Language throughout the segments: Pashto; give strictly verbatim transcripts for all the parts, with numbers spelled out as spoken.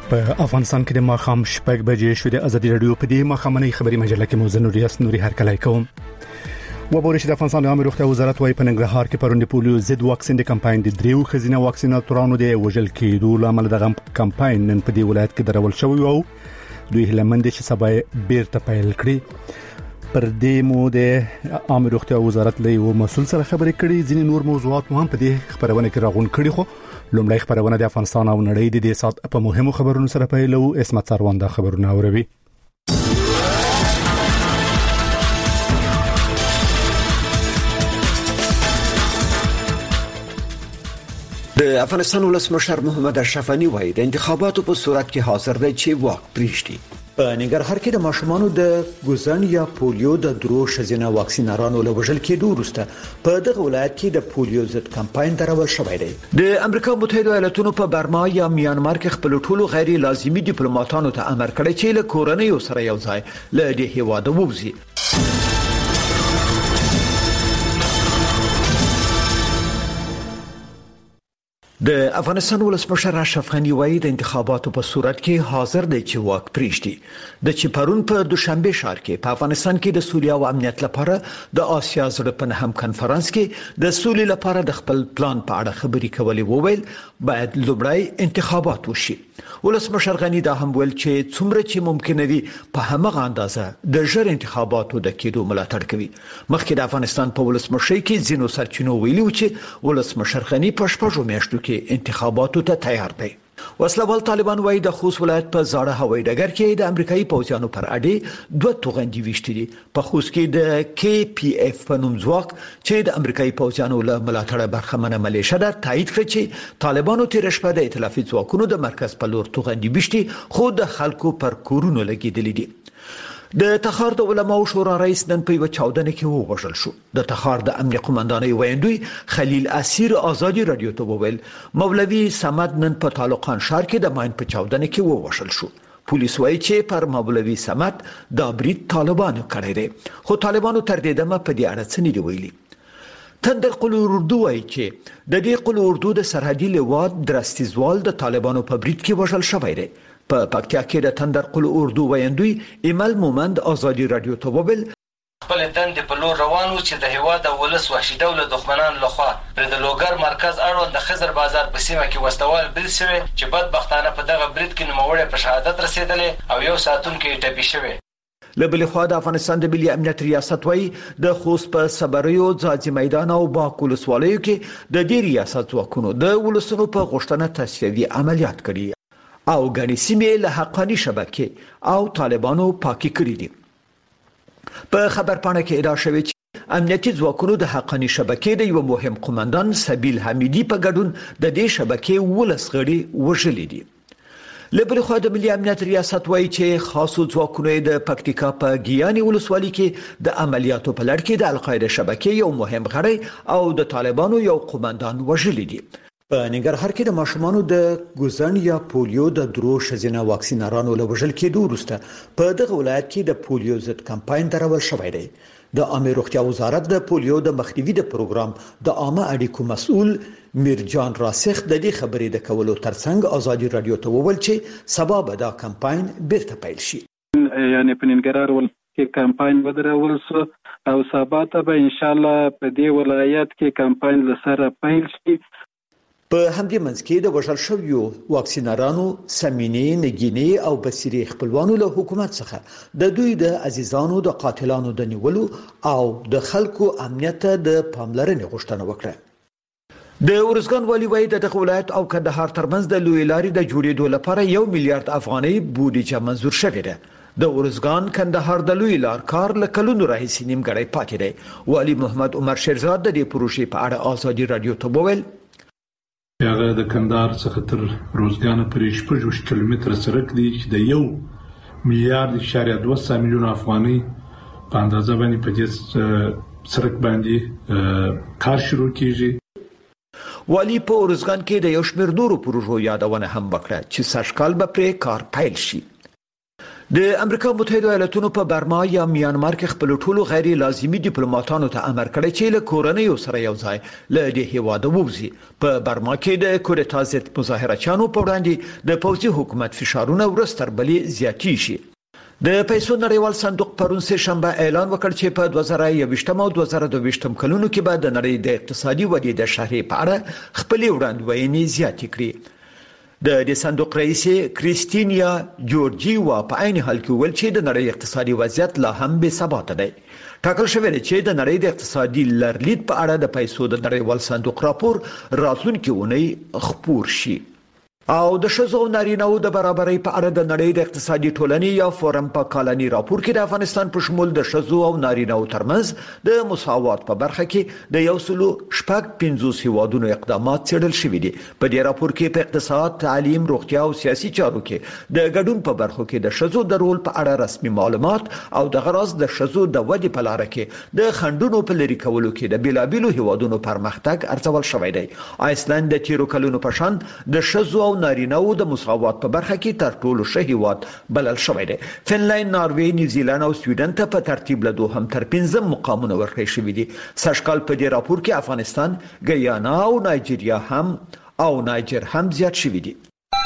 په افغانستان کې د ماښام شپږ بجې شوې د ازادي رادیو په دې ماښامنۍ خبري مجله کې مو زنوري اسنوري هرکلی کوم. وبورش د افغانستان د عامه روغتیا وزارت وايي په ننګرهار کې پرون د پولیو ضد واکسین د کمپاین د دریو خزینه واکسیناتورانو د وژل کېدو لامل د کمپاین نن په دې ولایت کې درول شوی او دوی هلمند چې سبا بیرته پیل کړی. پر دې مو د عامه روغتیا وزارت له یو مسول سره خبرې کړې. ځینې نور موضوعات مو هم په دې خبرونه کې راغون کړي. خو لومړی خبرونه د افغانستان او نړۍ د دې سات په مهمو خبرونو سره پیلو. اسمت سروان دا خبرونه اوروي. د افغانستان ولسمشر محمد اشرف غنی وایي د انتخاباتو په صورت کې حاضر دی چې واک پریږدي. په ننګرهار کې د ماشومانو د ګوزن یا پولیو د درو شزینه واکسینرانو له وژل کېدو وروسته په دغه ولایت کې د پولیو ضد کمپاین درول شوی دی. د امریکا متحده ایالاتونو په برما یا میانمار کې خپل ټولو غیر لازمي ډیپلوماټانو ته امر کړی چې له کورنۍ سره یو ځای له دې هیواده ووځي. د افغانستان ولسمشر اشرف غنی وایي د انتخاباتو په صورت کې حاضر دی چې واک پریږدي. د چپرون په دوشنبه ښار کې په افغانستان کې د سولې او امنیت لپاره د آسیا زړه په نهم کنفرانس کې د سولې لپاره د خپل پلان په اړه خبرې کولې. وویل باید لومړی انتخابات وشي. ولسمشر غنی دا هم ویل چې څومره چې ممکن وي په همغه اندازه د ژر انتخاباتو د کېدو ملاتړ کوي. مخکې د افغانستان په ولسمشر کې ځینو سرچینو ویلي و چې ولسمشر غنی په شپږو میاشتو کې انتخاباتو ته تیار دی. وسلوال طالبان وایي د خوست ولایت په زاړه هوایي ډګر کې د امریکایي پوځیانو پر اډې دوه توغندي وشتي دي. په خوست کې د کې پی اف په نوم ځواک چې د امریکایي پوځیانو له ملاتړه برخمنه ملیشه ده تایید کړ چې طالبانو تیر شپه د ائتلافي ځواکونو د مرکز په لور توغندي وشتي خو د خلکو پر کورونو لګیدلې دي. د تخار د علماو شورا رئیس نن په یو چاودنه کې ووژل شو. د تخار د امنیت قومندانۍ ویاندوی خلیل اسیر ازادي رادیو ته وویل مولوی صمد نن په طالقان ښار کې د ماین په چاودنه کې ووژل شو. پولیس وایي چې پر مولوی صمد د برید طالبانو کړی دی خو طالبانو تر دې دمه په دې اړه څه نه دی ویلي. تندر قل اردو وایي چې د دې قل اردو د سرحدي لواء درستیزوال د طالبانو په برید کې وژل شوی دی. په پکتیا کې د تندر قل اردو ویاندوی ایمل مومند ازادي رادیو ته وویل خپل دند په لور روانو چې د هوا د ولس وحشي دولت دښمنان لخوا پر د لوګر مرکز اړوند د خزر بازار په سیمه کې وستوال بل شوی چې بدبختانه په دغه برید کې نوموړی په شهادت رسیدلې او یو ساتونکي ټپي شوی. لبل خو د افغانستان د ملي امنیت ریاست وایي د خوست په صبریو ځاځي میدان او باکول سوالیو کې د دې ریاست ځواکونو د ولسونو په غوښتنه تصفیوي عملیات کړي او غني سیمې له حقاني شبکې او طالبانو پاکي کړې دي. په خبرپاڼه کې ادعا شوې چې امنیتي ځواکونو د حقاني شبکې د یو مهم قومندان سبیل حمیدي په ګډون د دې شبکې ولس غړي وژلې دي. لبل خو د ملي امنیت ریاست وایي چې خاصو ځواکونو د پکتیکا په ګیاني ولسوالۍ کې د عملیاتو په لړ کې د القاعده شبکې یو مهم غړی او د طالبانو یو قومندان وژلې دي. په ننګرهار کې د ماشومانو د ګوزن یا پولیو د درو شزینه واکسینرانو له وژل کېدو وروسته په دغه ولایت کې د پولیو ضد کمپاین درول شوی دی. د عامه روغتیا وزارت د پولیو د مخنیوي د پروګرام د عامه اړیکو مسؤل میرجان راسخ د دې خبرې د کولو ترڅنګ ازادي رادیو ته وویل چې سبا به دا کمپاین بیرته پیل شي. یعنی په ننګرهار ولایت کې کمپاین بدرول شو او سبا ته به ان شاء الله په دې ولایت کې کمپاین لسره پیل شي. په همدې منځ کې د وژل شویو واکسینرانو سمینې نګینې او بصیري خپلوانو له حکومت څخه د دوی د عزیزانو د قاتلانو د نیولو او د خلکو امنیت د پاملرنې غوښتنه وکړه. د ورزګان والی وایي د دغه ولایت او کندهار ترمنځ د لوی لارې د جوړېدو لپاره یو میلیارډ افغانۍ بودیجه منظور شوې ده. د ورزګان کندهار د لوی لار کار له کلونو راهیسې نیمګړی پاتې دی. والی محمد عمر شیرزاد د دې پروژې په اړه ازادي رادیو ته وویل هغه د کندهار څخه تر روزګان پورې شپږ کیلومتره سړک دی چې د یو میلیارډ اشاریه دوه سوه میلیونه افغانۍ په اندازه باندې په دې سړک باندې کار شروع کیږي. والی په ورزګان کې د یو شمېر نورو پروژو یادونه هم وکړه چې سږ کال به پرې کار پیل شي. د امریکا متحده ایالاتونو په برما یا میانمار کې خپل ټولو غیر لازمي ډیپلوماټانو ته امر کړی چې له کورنۍ سره یو ځای له دې هیواده ووځي. په برما کې د کودتا ضد مظاهرچیانو په وړاندې د پوځي حکومت فشارونه ورځ تر بلې زیاتېږي. د پیسو نړیوال صندوق پرون سه شنبه اعلان وکړ چې په دوه زره یوویشتم او دوه زره دوه ویشتم کلونو کې به د نړۍ د اقتصادي ودې د شرح په اړه خپل وړاندوینې زیاتې کړي. د دې صندوق رئیس کریستینیا جورجیوا په عین حال کې ویل چې د نړۍ اقتصادي وضعیت لا هم بې ثباته دی. ټاکل شوی دی چې د نړۍ د اقتصادي لرلید په اړه د پیسو د نړیوال صندوق راپور راتلونکي اونۍ خپور شي. او د ښځو او نارینه‌و د برابرۍ په اړه د نړۍ د اقتصادي ټولنې یا فورم په کالني راپور کې د افغانستان په شمول د ښځو او نارینه‌و ترمنځ د مساوات په برخه کې د یو سلو شپږ پنځوس هیوادونو اقدامات څېړل شوي دي. په دې راپور کې په اقتصاد، تعلیم، روغتیا او سیاسي چارو کې د ګډون په برخو کې د ښځو د رول په اړه رسمي معلومات او د غراض د ښځو د ودې په لار کې د خنډونو په لري کولو کې د بیلابیلو هیوادونو پرمختګ ارزول شوی دی. آیسلند د تیرو کلونو په شان د ښځو او نارینه‌و د مساوات په برخه کې تر ټولو ښه هیواد بلل شوی دی. فنلند، ناروې، نیوزیلند او سویډن ته په ترتیب له دوهم تر پنځم مقامونه ورکړل شوي دي. سږکال په دې راپور کې افغانستان، ګیانا او نایجیریا هم او نایجر هم زیات شوي دي.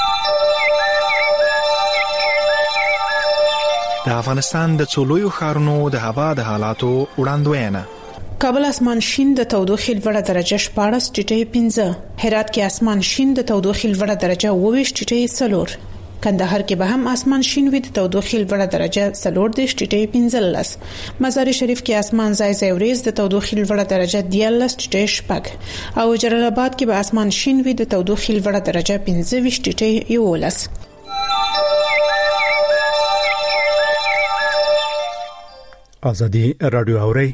د افغانستان د څلورو ښارونو د هوا د حالاتو وړاندوینه. کابل اسمان شین د تودوخې لوړه درجه شپاړس ټیټې پنځه، هرات کې اسمان شین د تودوخې لوړه درجه اووه ویشت ټیټې څلور، کندهار کې به هم اسمان شین وي د تودوخې لوړه درجه څلور دېرش ټیټې پنځلس، مزار شریف کې اسمان ځای ځای وریځ د تودوخې لوړه درجه دیارلس ټیټې شپږ، او جلال آباد کې به اسمان شین وي د تودوخې لوړه درجه پنځه ویشت ټیټې یولس. ازادي رادیو اوري.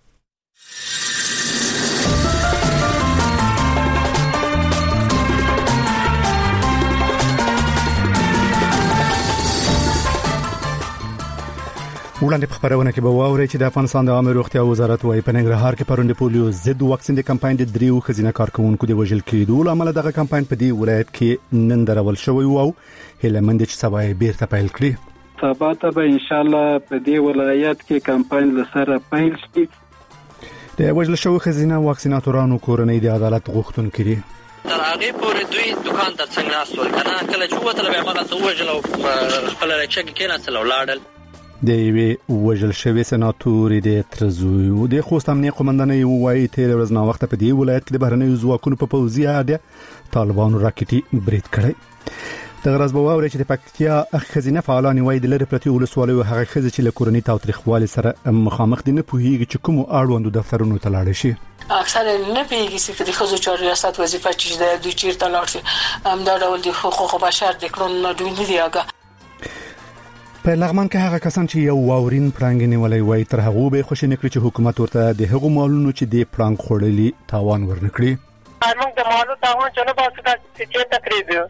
وړاندې په خبرونه کې به واوري چې د افغانستان د عامه روغتیا وزارت وايي په ننګرهار کې پروند پولیو ضد واکسین د کمپاین د دریو خزینه کارکونکو د وژل کېدو لامل دغه کمپاین په دې ولایت کې نن درول شوی او هله مند چې سبا بیرته پیل کړي. سبا ته به ان شاء الله په دې ولایت کې کمپاین لسره پیل شي. د وژل شوی خزینه واکسیناتورانو کورنۍ د عدالت غوښتنه کړي. تر هغه پورې دوی دکان ته څنګه ناستول کنه کله چې وته به هغه ته وژل او خپل لچک کې نه سلو لاړل. د وی وژل شوی سناتور د ترزو د خوست امنیه قومندانۍ وایي تیر ورځ نو وخت په دی ولایت کې د بهرنیو ځواکونو په پوځي اډه طالبانو راکټي برید کړی. د غرض بواوري چې د پکتیا خزینه فعالان وایي د لری پرتی ولسوالۍ هغه خزې چې له کورنۍ تاوتریخوالي سره مخامخ دي نه پوهیږي چې کوم اړوندو دفترونو ته لاړ شي. اکثر نه پیږي چې د خزو چارو ریاست وظیفه چې د دوی چیرته لاړ شي هم دا ډول د حقوق بشر د کړنو دوی نه دی هغه. په لغمان کې هغه کسان چې یو واورین پړنګ نیولای وای تر هغه به خوشی نکړي چې حکومت ورته د هغو مالونو چې د پړنګ خړلې تاوان ورنکړي. موږ د مالو تاوان چې نه باسو چې تقریبا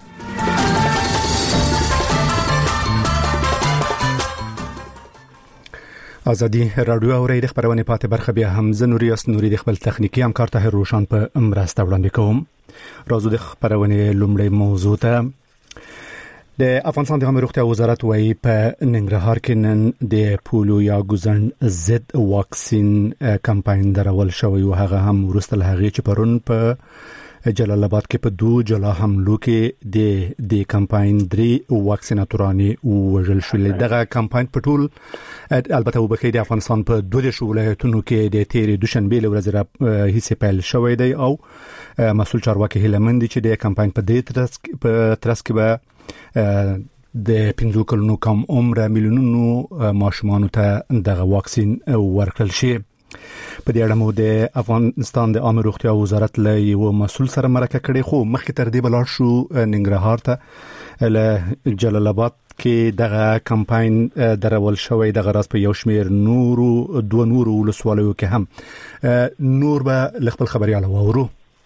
ازادي رادیو اوري د خبرونه پاتې برخه بیا هم زنوریاس نوري د خپل تخنیکی همکار طاهر روشن په امراسته وړاندې کوم. راځو د خبرونه لومړی موضوع ته. د افغانستان د عامه روغتیا وزارت وايي په ننګرهار کې نن د پولیو یا ګوزن ضد واکسین کمپاین درول شوی او هغه هم ورسته له هغه چې پرون په جلال آباد کې په دوه جلا حملو کې د د کمپاین درې واکسیناتورانه وژل شول. دغه کمپاین په ټول البته وبکې د افغانستان په دوه ولایتونو کې د تیر دوشنبه لورځ هیڅ پیل شوی دی او مسؤل چارواکي هلمند چې د کمپاین په دې ترڅ په ترڅ کې به د پنځو کلونو کم عمر میلیونونو ماشومان ته دغه واکسین ورکړل شي. په دې اړه مو د افغانستان د عامه روغتیا وزارت له یو مسؤل سره مرکه کړې خو مخکې تر دې بلار شو ننګرهار ته له جلال آباد کې دغه کمپاین درول شوی د غرض په یو شمیر نورو دوه نورو ولسوالیو کې هم نور به خپل خبرياله وورو.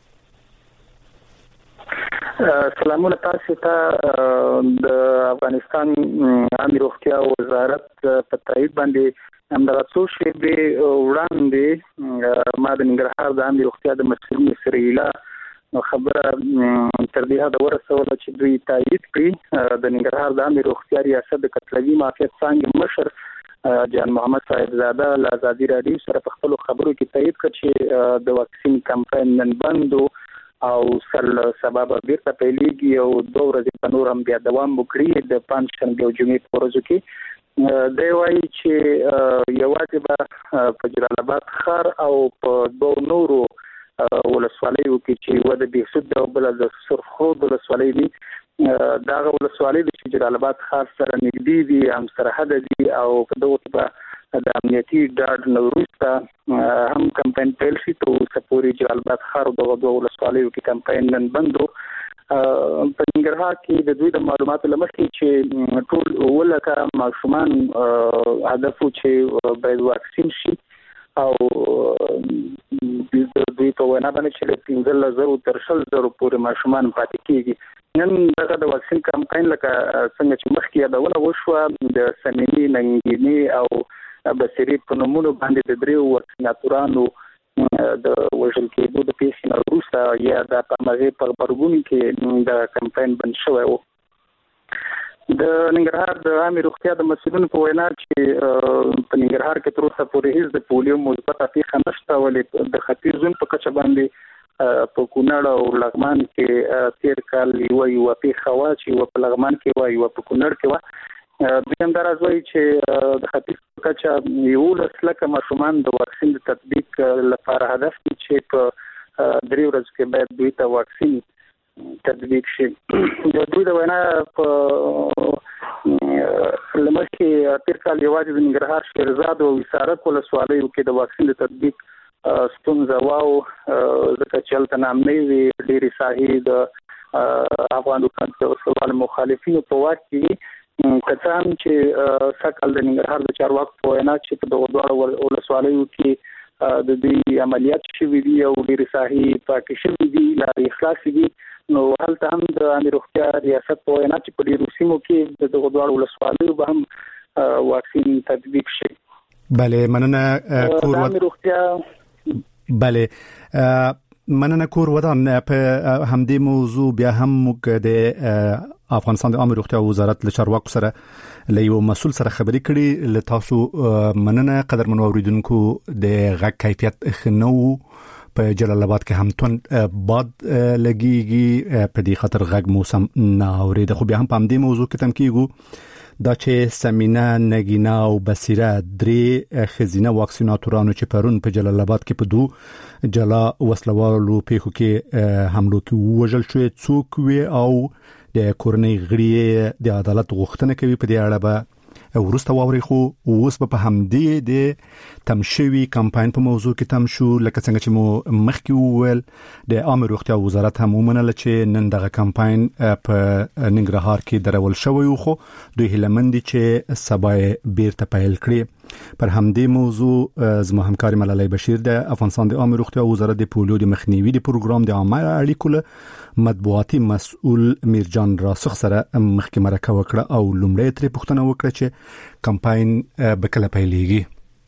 سلامونه تاسو ته د افغانستان عامه روغتیا وزارت په تایید باندې همدغه څو شی به وړاندې ما د ننګرهار د عامه روغتیا د مسؤل سره نو خبره تر دې حد ورسوله چې دوی تایید کړي د ننګرهار د عامه روغتیا ریاست د قتلوي مافیا څنګه مشر جان محمد صاحب زاده له ازادي رادیو سره په خپل خبرو کې تایید کړ چې د واکسین کمپاین نن بندو او سل سبب بیرته پیلېږي او دوه ورځې په نور هم بیا دوام وکړي د پنځشنبه او جمعې په ورځو کې دی وایي چې یوازې به په جلال آباد ښار او په دوه نورو ولسوالیو کې چې و د بهسود او بل د سرخود ولسوالۍ دي دا ولسوالۍ چې جلال آباد ښار سره نږدې دي هم سرحد دي او په دغه په د امنیتي ډاډ نوروسته هم کمپاین پیل شي ته سپوري جلال آباد ښار او دغه ولسوالیو کې کمپاین نن بندو په ننګرهار کې د دوی د معلوماتو لمخې چې ټول ولکه ماشومان هدف چې باید واکسین شي او دوی په وینا باندې چې پنځه زره تر شل زره پورې ماشومان پاتې کیږي نن دغه د واکسین کمپاین لکه څنګه چې مخکې یادونه وشوه د سمینی ننګینی او بصری په نومونو باندې د دریو واکسیناتورانو د وژل کېدو د پیښې نه وروسته یا د پامغه په خبرګون کې د کمپاین بند شوی و د ننګرهار د عامه روغتیا د مسؤلینو په وینا چې په ننګرهار کې تر اوسه پورې هیڅ د پولیو مثبته پیښه نشته ولې د ختیځ زون په کچه باندې په کونړ او لغمان کې تیر کال یو یو پیښه وا چې په لغمان کې وا یو په کونړ کې وا د هم درازوي چې د ختیځ په کچه یو لسلکه ماشومان د واکسین د تطبیق لپاره هدف چې په درې ورځې کې باید دوی ته واکسین تطبیق شي د دوی د وینا په لمخې تیر کال یوازې د ننګرهار شیرزاد او وسارک ولسوالیو کې د واکسین د تطبیق ستونزه واو ځکه چې هلته نامنې وي ډېرې ساحې د افغان حکومت مخالفینو په واک کې که څه هم چې سږکال د ننګرهار د چارواکو په وینا چې په دغو دواړو ولسوالیو کې د دوی عملیات شوي دي او ډېرې ساحې پاکې شوي دي لارې خلاصې دي نو هلته هم د عامه روغتیا ریاست په وینا چې په ډېرو سیمو کې د دغو دواړو ولسوالیو به هم واکسین تطبیق شي. بله مننه کور عامه روغتیا بله مننه کور ودان په همدې موضوع بیا هم موږ د افغانستان د عامه روغتیا وزارت له چارواکو سره له یو مسؤل سره خبرې کړې له تاسو مننه قدرمنو اوریدونکو د غږ کیفیت خنو په جلال آباد کې هم تون باد لګيږي په دې خاطر غږ موسم نه اورید خو بیا هم په همدې موضوع کې تم کیږو دا چې سمینا نګینا او بصیره درې خزینه واکسیناتورانو چې پرون په جلال آباد کې په دو جلا وسلوالو پیښو کې حملو کې وژل شوی څوک وي او د کورنۍ غړي د عدالت غوښتنه کوي په دې اړه به ورسته واوري خو اوس په همدې د تمشوي کمپاین په موضوع کې تم شو لکه څنګه چې مو مخکې وویل د عامه روغتیا وزارت هم ومنله چې نن دغه کمپاین په ننګرهار کې درول شوی خو دوی هیلمند چې سبا بیرته پیل کړي پر همدې موضوع زما همکار ملالۍ بشیر د افغانستان د عامه روغتیا وزارت د پولیو د مخنیوي د پروګرام د عامه اړیکو له مطبوعاتي مسؤل میرجان راسخ سره مخکې مرکه وکړه او لومړی ترې پوښتنه وکړه چې کمپاین به کله پیلېږي.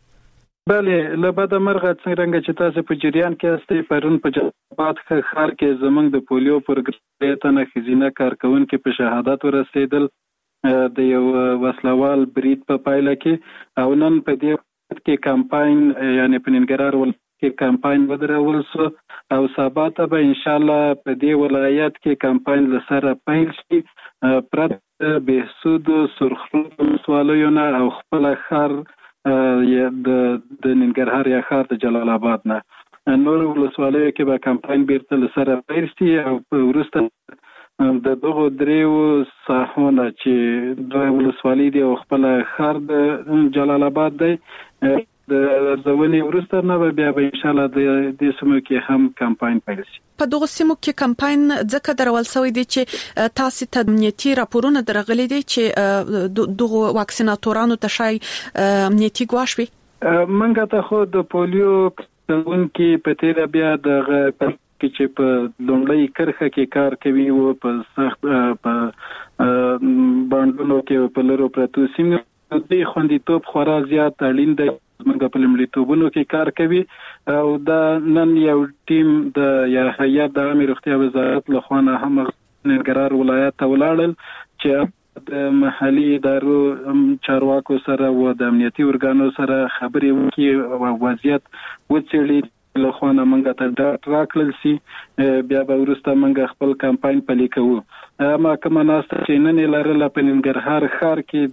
بله لبد مرغه څنګه چې تاسو په جریان کې استئ پرون په جلال آباد ښار کې زمنګ د پولیو پروګرام ته خزینه کارکونکو په شهادت ورسېدل د یو وسلوال برید په پایله کې او نن په دې کې کمپاین یعنی په ننګرهار ول کې کمپاین ودرول شو او سبا ته به ان شاء الله په دې ولایت کې کمپاین لسره پیل شي پرد بهسود سرخرود سوالونه او خپل خر د د ننګرهار یا خار د جلال آباد نه نور ولسوالیو کې به کمپاین بیرته لسره پیل شي او ورسته د دغه دریو ساحونه چې دوه ولسوالۍ دي او خپل خار د جلال آباد دی د ځواني ورسته نه بیا به ان شاء الله د دې سیمو کې هم کمپاین پیل شي. په دغه سیمو کې کمپاین ځکه درول شوی دی چې تاسو ته امنیتي راپورونه درغلي دي چې دغه واکسیناتورانو ته شای امنیتي ګواښ وي. منګه ته خو د پولیو کارکونکو په تیر بیا د چې په لومړی کرخه کې کار کوي او په سخت په باندونو کې په لرو پرتو سیمو د خوندیتوب خورا زیات اړین دی موږ په لمړیتوبونو کې کار کوي او دا نن یو ټیم د یا هیئت د عامه روغتیا وزارت له خوا نه هم ننګرهار ولایت ته ولاړل چې د محلي ادارو چارواکو سره او د امنیتي ارګانو سره خبرې وکړي او وضعیت وڅېړي. له خوا نه موږ ته ډاټ راکړل سي بیا به وروسته موږ خپل کمپاین پلي کوو. اما کومه ناسته چې نن لرله په ننګرهار ښار کې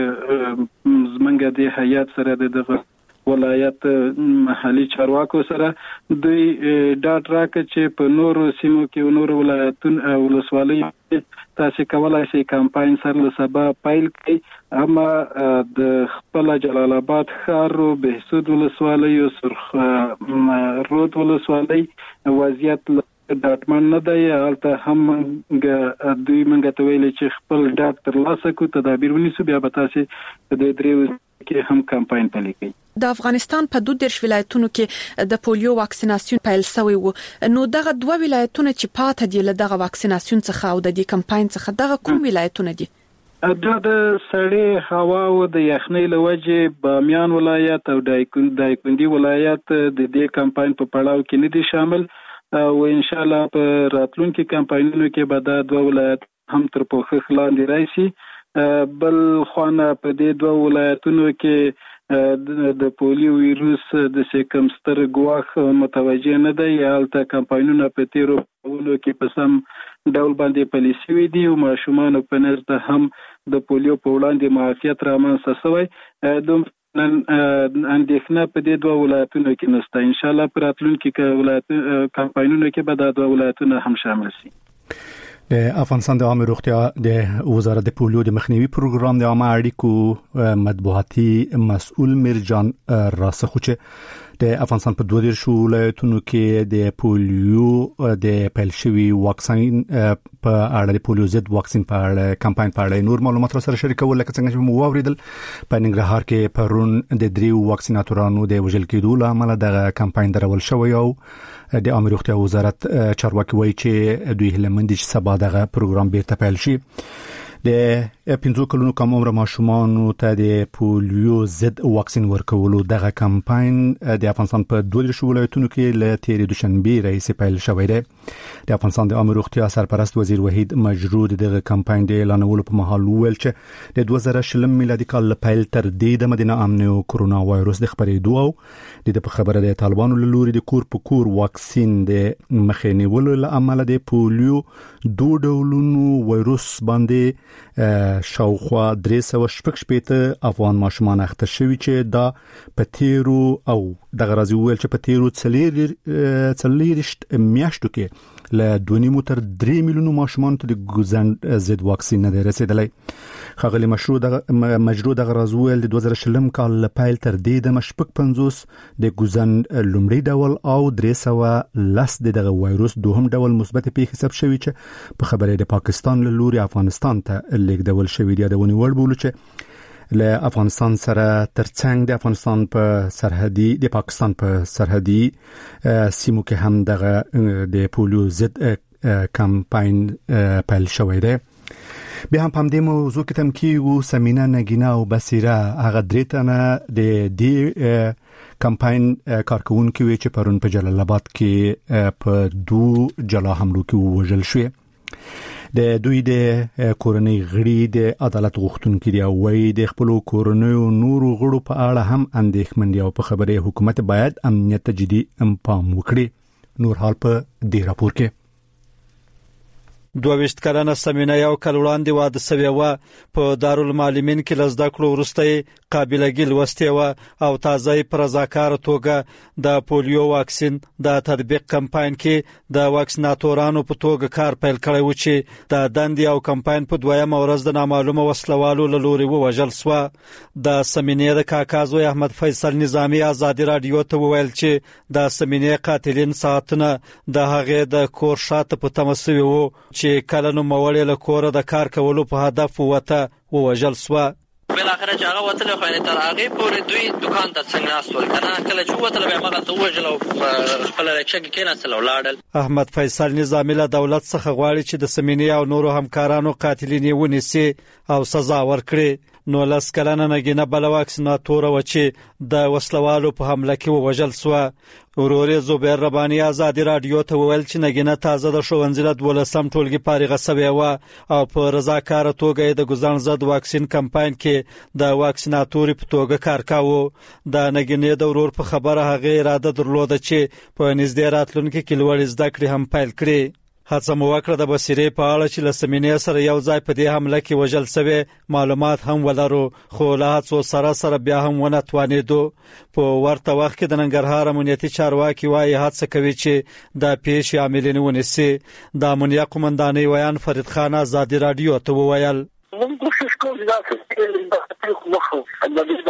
د زمونږ د هیئت سره د دغه ولایت محلي چارواکو سره دوی ډاټ راکړ چې په نورو سیمو کې نورو ولایتونو او ولسوالیو تاسو کولای شئ کمپاین سره له سبا پیل کړئ. اما د خپل جلال آباد ښار او بهسود ولسوالۍ او سرخ رود ولسوالۍ وضعیت ډاټمن نه دی. هلته هم دوی موږ ته ویلي چې خپل ډاټ ترلاسه کړو، تدابیر ونیسو، بیا به تاسو په دې دریو کې هم کمپاین پلي کړئ. د افغانستان په دوه دیرش ولایتونو کې د پولیو واکسیناسیون پیل شوی و، نو دغه دوه ولایتونه چې پاتې دي له دغه واکسیناسیون څخه او د دې کمپاین څخه دغه کوم ولایتونه دي؟ دا د سړې هوا او د یخنۍ له وجې بامیان ولایت او دایکنډي ولایت د دې کمپاین په پړاو کې نه دي شامل او ان شاء الله په راتلونکي کمپاینونو کې به دا دوه ولایت هم تر پوښښ لاندې راشي. بل خوانه په دې دوه ولایتونو کې د پولیو ویروس د سیکم ستر ګواخ متوجه نه دی. هلته کمپاینونه په تیرو کلونو کې په سم ډول باندې پلي شوي دي او ماشومان په نزد هم د پولیو په وړاندې معافیت رامنځته شوی. دوم نن اندېښنه په دې دوه ولایتونو کې نشته. ان شاء الله په راتلونکي کمپاینونو کې به دا دوه ولایتونه هم شامل شي. د افغانستان د عامه روغتیا د وزارت د پولیو د مخنیوي پروګرام د عامه اړیکو مطبوعاتي مسؤل میرجان راسخوچه د افغانستان په دوه دیرش ولایتونو کې د پولیو د پیل شوی واکسین په اړه د پولیو ضد واکسین په اړه کمپاین په اړه نور معلومات سره شریکول، لکه څنګه چې مو واوریدل په ننګرهار کې پرون د دریو واکسیناتورانو د وژل کېدو له امله د کمپاین درول شوی او د عامه روغتیا وزارت چارواکي وایي چې دوی هیله مند دي چې سبا دغه پروګرام بیرته پیل شي. د پنځو کلونو کم عمر ماشومانو ته د پولیو ضد واکسین ورکولو دغه کمپاین د افغانستان په دوه دیرش ولایتونو کې له تیرې دوشنبه راهیسې پیل شوی دی. د افغانستان د عامه روغتیا سرپرست وزیر وحید مجرود دغه کمپاین د اعلانولو په مهال ویل چې د دوه زره شلم میلادي کال له پیل تر دې د مدینه امن او کرونا وایروس د خپرېدو او د په خبره د طالبانو له لوري د کور په کور واکسین د مخې نیولو له امله د پولیو دوه ډولونو وایروس باندې شاوخوا درې سوه شپږ شپېته افغان ماشومان اخته شوي چې دا په تیرو او دغه راځي ویل چې په تیرو څلېرویشت میاشتو کې له دوه نیمو تر درې میلیونو ماشومان ته د ګوزند ضد واکسین نه دی رسېدلی. ښاغلي مجرود دغه راز ویل د دوه زره شلم کال له پیل تر دې دمه شپږ پنځوس د ګوزند لومړي ډول او درې سوه لس د دغه وایروس دوهم ډول مثبت پیښې ثبت شوي چې په خبره د پاکستان له لوري افغانستان ته لیږدول شوي دي. یادونې وړ بولو چې له افغانستان سره ترڅنګ د افغانستان په سرحدي د پاکستان په سرحدي سیمو کې هم دغه د پولیو ضد کمپاین پیل شوی دی. بیا هم په دې موضوع کې تم کېږو سمینه نګینا او بصیره هغه درې تنه د دې کمپاین کارکونکي وي چې پرون په جلال آباد کې په دوه جلا حملو کې وژل شوي. د دوی د کورنۍ غړي د عدالت غوښتونکي دي او وايي د خپل کورنۍ او نورو غړو په اړه هم اندېښمن دي او په خبره حکومت باید امنیت ته جدي پام وکړي. نور حال په دې راپور کې دوه ویشت کلنه سمینه یو کال وړاندې واده شوې وه. په دارالمعلمین کې له زده کړو وروسته قابلګي لوستې وه او تازه په رضاکاره توګه د پولیو واکسین د تطبیق کمپاین کې د واکسیناتورانو په توګه کار پیل کړی و چې د دندې او کمپاین په دویمه ورځ د نامعلومه وسلوالو له لوري ووژل شوه. د سمینې د کاکا زوی احمد فیصل نظامي ازادي راډیو ته وویل چې د سمینې قاتلین ساعتونه د هغې د کور شاته په تمه شوي وو چې کله نو موړې له کوره د کار کولو په هدف وته ووژل شوه. بل اخر چې هغه وتل خو نه تر هغه پورې دوی دکان ته څنګه ناستول کنه کله چې وتل به هغه ته وژل او خپل رچګ کې نسل ولاړل. احمد فیصل نظامي له دولت څخه غواړي چې د سمینې او نورو همکارانو قاتلین ونیسي او سزا ورکړي. نو لاس کلنه نګینه بل واکسیناتور و چې د وسلوالو په حمله کې ووژل شو. ورور زبیر ربانی آزادی رادیو ته وویل چې نګینه تازه د ښوونځي له دولسم ټولګي فارغه شوې وه او په رضاکاره توګه د ګزان ضد واکسین کمپاین کې د واکسیناتوري په توګه کار کاوه. د نګینې د ورور په خبره هغه اراده درلوده چې په نږدې راتلونکي کې لوړ زده کړې هم پیل کړي. هڅه مو وکړه د بصیرې په اړه چې له سمینې سره یو ځای په دې حمله کې وژل شوی معلومات هم ولرو، خو له هڅو سره سره بیا هم ونه توانېدو. په ورته وخت کې د ننګرهار امنیتي چارواکي وایي هڅه کوي چې د پیښې عاملین ونیسي. د امنیه قومندانۍ ویان فرید خان آزادي رادیو ته وویل موږ کوشش کوو چې دا څه مخه د دې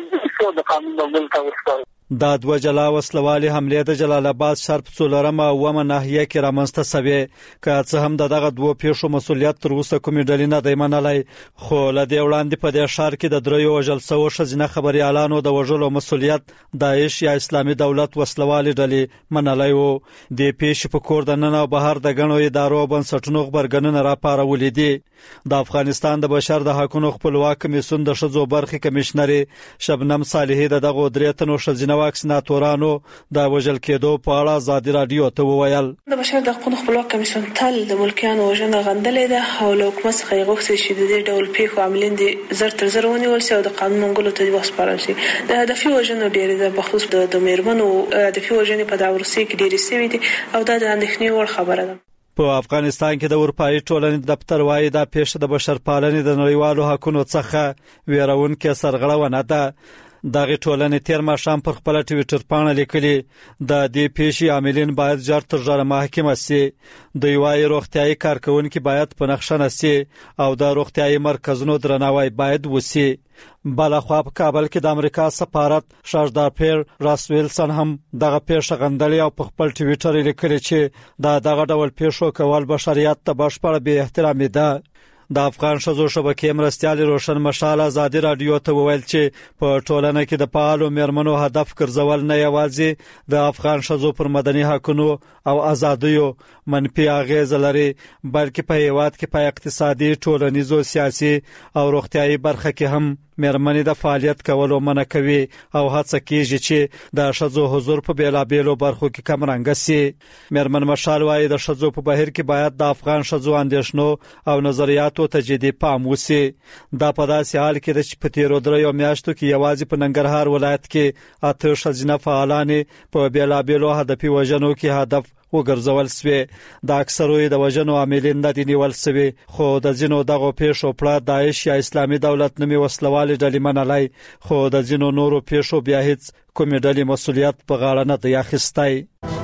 د قانون د عمل کول. دا دوه جلا وسلوالي حمله د جلال آباد شرپ څلورمه اومه ناحیه کې رامنځته شوې. که څه هم دغه دوه پیښو مسولیت تر اوسه کومې ډلې نه دی منلی، خو له دې وړاندې په دې ښار کې د دریو وژل شوو ښځینه خبریالانو د وژلو مسولیت داعش یا اسلامي دولت وسلوالي ډلې منلی و. دې پیښې په کور د ننه او بهر د ګڼو ادارو او بنسټونو غبرګنونه راپارولې دي. د افغانستان د بشر د حقوقو خپلواک کمیسیون د ښځو برخې کمشنري شبنم صالحي د دغه درې تنو ښځینه واکسیناتورانو د وژل کېدو په اړه آزادي رادیو ته وویل د بشر د حقوقو خپلواک کمیسیون تل د ملکیانو وژنه غندلې ده او له حکومت څخه یې غوښتي چې د دې ډول پیښو عاملین دي زر تر زر ونیول شي او د قانون منګولو ته وسپارل شي. د هدفي وژنو ډېرې د بخصوص د میرمنو هدفي وژنې په دغه روسي کې ډېرې سوي دي او دا د اندېښنې وړ خبره ده. په افغانستان کې د اروپایي ټولنې دفتر وایي دا پیښه د بشرپالنې د نړیوالو حقوقو څخه ویرونکې سرغړونه ده. دغه ټولنې تیر ماښام پر خپل ټویټر باندې لیکلي د دې پیښې عاملین باید ژر تر ژره محاکمه شي. دوی وایي روغتیايي کارکونکي باید په نښه شي او د روغتیايي مرکزونو درناوی باید وشي. بلخوا په کابل کې د امریکا سفارت شاهزاده پیر راس ویلسن هم دغه پیښه غندلې او په خپل ټویټر لیکلي چې دا دغه ډول پیښو کول بشریت ته بشپړه بې احترامي ده. د افغان ښځو شبکې مرستیال روشن مشال آزادي رادیو ته وویل چې په ټولنه کې د فعالو میرمنو هدف ګرځول نه یوازې د افغان ښځو پر مدني حقوقو او ازادیو منفي اغیز لري، بلکې په هیواد کې په اقتصادي، ټولنیزو، سیاسي او روغتیايي برخه کې هم میرمنې د فعالیت کولو منع کوي او هڅه کوي چې د ښځو حضور په بیلابیلو برخو کې کم رنګ شي. میرمن مشال وایي د ښځو په بهیر کې باید د افغان ښځو اندېښنو او نظریاتو ته جدي پام وشي. دا په داسې حال کې ده چې په تیرو دریو میاشتو کې یوازې په ننګرهار ولایت کې اته ښځینه فعالانې په بیلابیلو هدفي وژنو کې هدف وګرځول شوی. د اکثرو د وژنو عاملین نه دي نیول شوي، خو د ځینو دغو پیښو پړه داعش یا اسلامي دولت نومي وسلوالي ډلې منلی، خو د ځینو نورو پیښو بیا هیڅ کومې ډلې مسولیت په غاړه نه دی اخیستی.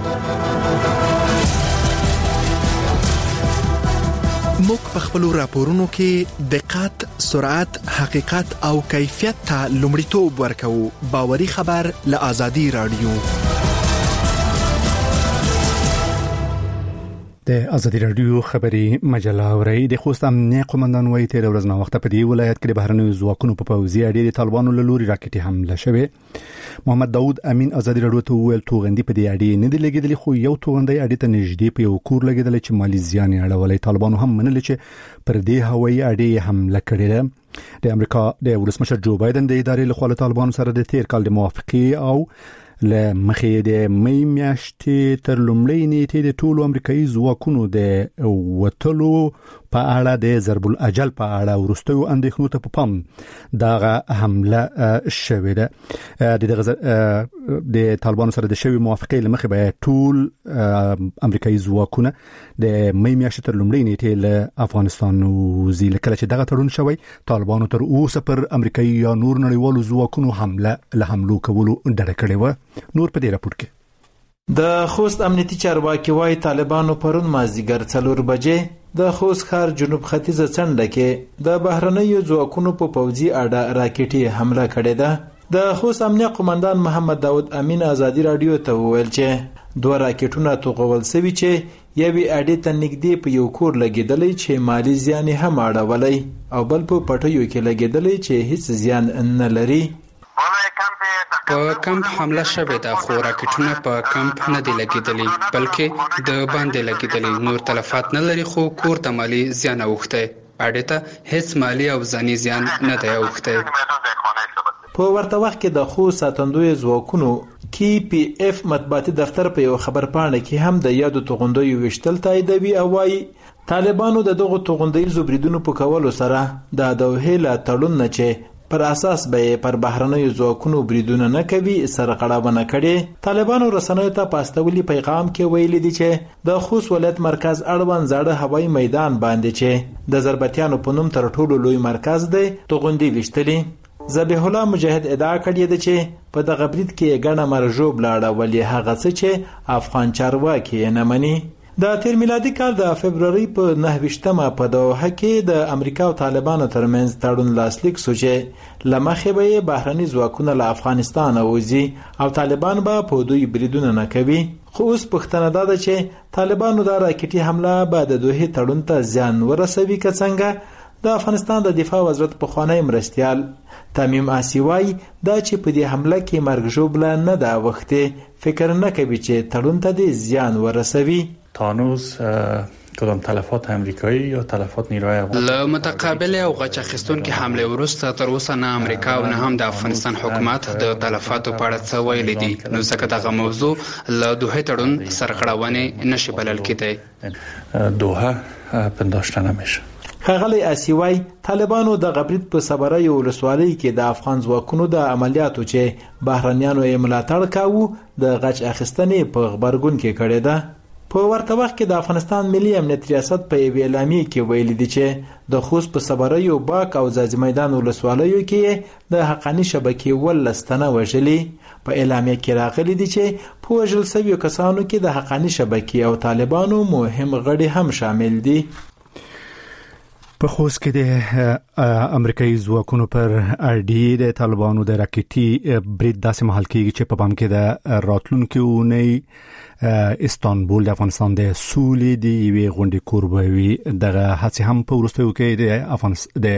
موږ په خپلو راپورونو کې دقت، سرعت، حقیقت او کیفیت ته لومړیتوب ورکوو. باوري خبر له آزادي رادیو. د آزادي رادیو خبري مجله اوري. د خوست امنیه قومندان وایي تیر ورځ نو وخت په دی ولایت کې د بهرنیو ځواکونو په پوځي اډې د طالبانو له لوري راکټي حمله شوه. محمد داوود امین آزادي رادیو ته ویل توغندي په دی اډې نه دی لګیدلی، خو یو توغندي اډې ته نږدې په یو کور لګیدل چې مالی زیان یې اړولې. طالبانو هم منل چې پر دې هوایي اډې حمله کړې ده. د امریکا د ولسمشر جو بایدن د ادارې له خوا طالبانو سره د تیر کال د موافقه او له مخې د مې میاشتې تر لومړۍ نیټې د ټولو امریکایي ځواکونو د وټلو په اړه د ضرب الاجل په اړه ورستیو اندېښنو ته په پام دغه حمله شوې ده. د دغه د طالبانو سره د شوی موافقه لمخې به ټول امریکایي ځواکونه د مې میاشتې تر لومړۍ نیټې له افغانستان وزي. کله چې دغه تړون شوی طالبانو تر اوسه پر امریکایي یا نور نړیوالو ځواکونو حمله له حملو کولو ډډه کړې و. نور په دې راپور کې د خوست امنیتي چارواکي وایي طالبانو پرون مازدیګر څلور بجې د خوست ښار جنوب ختیځه څنډه کې د بهرنیو ځواکونو په پوځي اډه راکټي حمله کړې ده. د خوست امنیه قومندان محمد داوود امین آزادي رادیو ته وویل چې دوه راکټونه توغول شوي چې یوې اډې ته نږدې په یو کور لګېدلی چې مالی زیان هم اړولی او بل په پټیو کې لګېدلی چې هیڅ زیان نه لري. په کمپ حمله شوې ده، خو راکټونه په کمپ نه دی لګېدلی بلکې د باندې لګېدلی. نور تلفات نه لري، خو کور ته مالی زیان اوښتی. اړې ته هیڅ مالی او ځاني زیان نه دی اوښتی. په ورته وخت کې د خوست ساتندوی ځواکونو کی پی اف مطبوعاتي دفتر په یو خبرپاڼه کې هم د یادو توغندیو وشتل تاییدوي او وايي طالبانو د دغه توغندیو بریدونو په کولو سره د دوحې له تړون نه چې پر اساس به پر بهرنیو ځواکونو بریدونه نه کوي سرغړونه کړي. طالبانو رسنیو ته پاستولي پیغام کې ویلي دي چې د خوست ولایت مرکز اړوند زاړه هوایي میدان باندې چې د ضربتیانو په نوم تر ټولو لوی مرکز دی توغندي وشتلي. ذبیح الله مجاهد ادعا کړې ده چې په دغه برید کې ګڼه مرجو بلاړه ولې هغه څه چې افغان چارواکي نه مني. د تیر میلادي کال د فبرवरी په نهه ویشتمه په دوحه کې د امریکا او طالبانو ترمنځ تړون لاسلیک شو چې لمخې به بهرني ځواکونه له افغانستان وځي او طالبان به په دوی بریدونه نه کوي. خو اوس پوښتنه ده چې طالبانو د راکټي حمله به د دوحې تړون ته زیان ورسوي که څنګه. د افغانستان د دفاع وزارت پخوانی مرستیال تمیم آسیوای دا چې په دې حمله کې مرګ ژوبله نه ده وخته فکر نه کوي چې تړون ته د زیان ورسوي. تا هنوز کدام تلفات امریکایی یا تلفات نیروی افغان له متقابل او غچ اخیستونکو حمله وروسته تر اوسه نه امریکا او نه هم د افغانستان حکومت د تلفاتو په اړه څه ویلي دي نو ځکه دغه موضوع له دوحه تړون سرغړونه نشي بلل کېدی. دوحه پنداشته نمیشه. ښاغلی آسیوای طالبانو د غبرید په صبرای ولسوالۍ کې د افغان ځواکونو د عملیاتو چې بهرنیانو یې ملاتړ کاوه د غچ اخیستنې په خبرګون کې کړې ده. په ورته وخت کې د افغانستان ملي امنیت ریاست په یوې اعلامیه کې ویلي دي چې د خوست په صبرای او باک او ځاځي میدان ولسوالیو کې د حقانی شبکې ولستنه وژلي. په اعلامیه کې راغلي دي چې په وژل شویو کسانو کې د حقانی شبکې او طالبانو مهم غړي هم شامل دي. په خوست کې د امریکایي ځواکونو پر اړدی د طالبانو د راکټي برید داسې محل کېږي چې په پام کې د راتلونکو اونۍ استانبول د افغانستان د سولې د یوې غونډې کوربوي دغه هڅه هم په وروستیو کې د افغانستان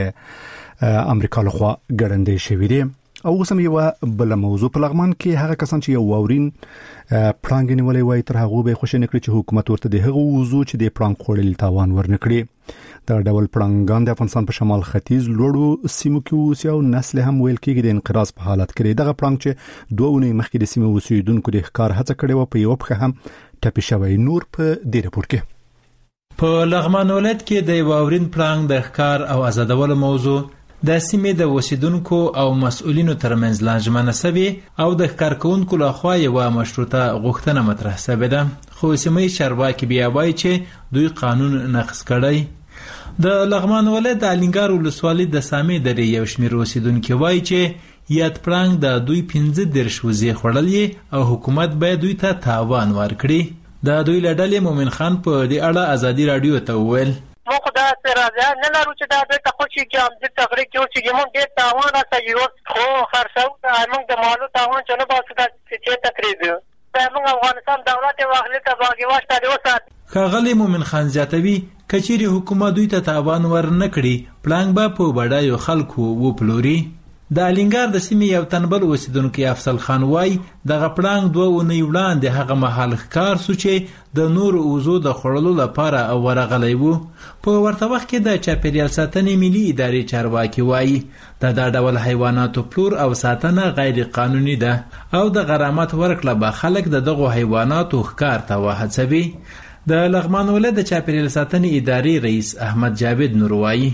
د امریکا لخوا ګړندې شوې دي. او اوسم یو بل موضوع په لغمان کې هغه کسان چې یو واورین پړانګ نیولې وای تر هغه به خوشی نکړي چې حکومت ورته د هغه وضو چې د پړانګ خورل تاوان ورنکړي. دا ډول پړانګان د افغانستان په شمال ختیځ لوړو سیمو کې اوسي او نسل هم ویل کېږي د انقراض په حالت کې. دغه پړانګ چې دوه اونۍ مخکې د سیمو اوسیدونکو د ښکار هڅه کړې و په یو بخه هم ټپي شوی. نور په دې رپورت کې په لغمان ولایت کې د واورین پړانګ د ښکار او آزادولو موضوع د سیمې د اوسیدونکو او مسؤلینو ترمنځ لانجمنه سوي او د ښکارکونکو لخوا یو مشروطه غوښتنه مطرح شوې ده. خو سیمې چارواکي بیا وایي چې دوی قانون نقض کړی. د لغمان ولایت د الینګار ولسوالۍ د سامې درې یو شمېر اوسیدونکو وایي چې یاد پړانګ د دوی پنځه دېرش وزې خوړلې او حکومت باید دوی ته تاوان ورکړي. د دوی له ډلې مومن خان په دې اړه ازادي رادیو ته وویل مو خدا سره نه لرو چې دا د تخوشي کې هم د تغریق کې چې موږ ډېر تاوان راځي خو خرڅو موږ د مالو تاوان چې نه باسو دا چې تقریبا موږ افغانستان دولت واخلي ته باغي واشته دی وسات. ښاغلی مومن خان زیاتوي کچېرې حکومت دوی ته تاوان ور نه کړي پړانګ به په بډایو خلکو وپلوري. د الینګار د سیمې یو تنبل اوسیدونکو افضل خان وای دغه پړانګ دوه اونۍ وړاندې هغه مهال ښکار سو چې د نور اوزو د خوړلو لپاره ورغلی وو. په ورته وخت کې د چاپیریال ساتنې ملي ادارې چارواکي وایي د دا ډول حیواناتو پلور او ساتنه غیر قانوني ده او د غرامت ورکړه به خلک د دغو حیواناتو ښکار ته وهڅوي. د لغمان ولایت د چاپیریال ساتنې ادارې رئیس احمد جاوید نور وایي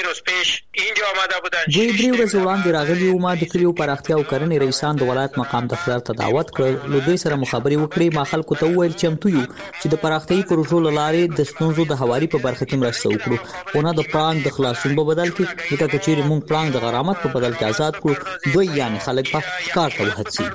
دوی درې ورځې وړاندې راغلي وو. ما د کلیو پراختیا او کرنې رئیسان د ولایت مقام دفتر ته دعوت کړل. له دوی سره مخابرې وکړې. ما خلکو ته وویل چمتو یو چې د پراختیایي پروژو له لارې د ستونزو د هواري په برخه کې مرسته وکړو خو نه د پړانګ د خلاصون په بدل کې. ځکه که چیرې موږ پړانګ د غرامت په بدل کې آزاد کړو دوی یعنی خلک په ښکار ته وهڅوي.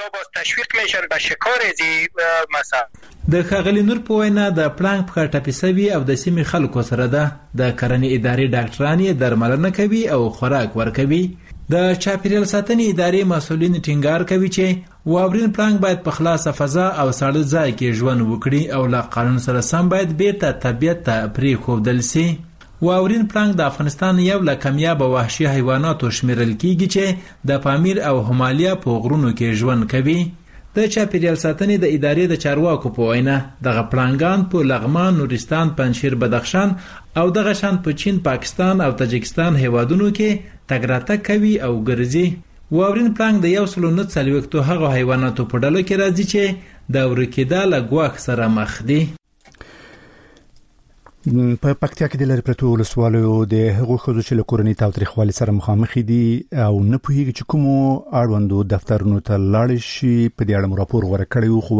د ښاغلي نور په وینا د پړانګ په ټپي سوي او د سیمې خلکو سره ده. د کرنې ادارې ډاکټران یې درملنه کوي او خوراک ورکوي. د چاپیریال ساتنې ادارې مسؤلین ټینګار کوي چې واورین پړانګ باید په خلاصه فضا او ساړه ځای کې ژوند وکړي او له قانون سره سم باید بیرته طبیعت ته پرېښودل سي. واورین پړانګ د افغانستان یو له کمیابه وحشي حیواناتو شمیرل کیږي چې د پامیر او همالیا په غرونو کې ژوند کوي. د چاپیریال ساتنې د ادارې د چارواکو په وینا دغه پړانګان په لغمان، نورستان، پنجشیر، بدخشان او دغه شان په چین، پاکستان او تاجکستان هیوادونو کې تګ راتګ کوي او ګرځي. واورین پړانګ د یو سل نه څلوېښتو هغو حیواناتو په ډله کې راځي چې د ورکېدا له ګواښ سره مخ دي. په پکتیا کې د لری پرتو ولسوالیو د هغو خزو چې له کورنۍ تاوتریخوالي سره مخامخ دي او نه پوهیږي چې کومو اړوندو دفترونو ته لاړ شي په دې اړه راپور ورکړی و.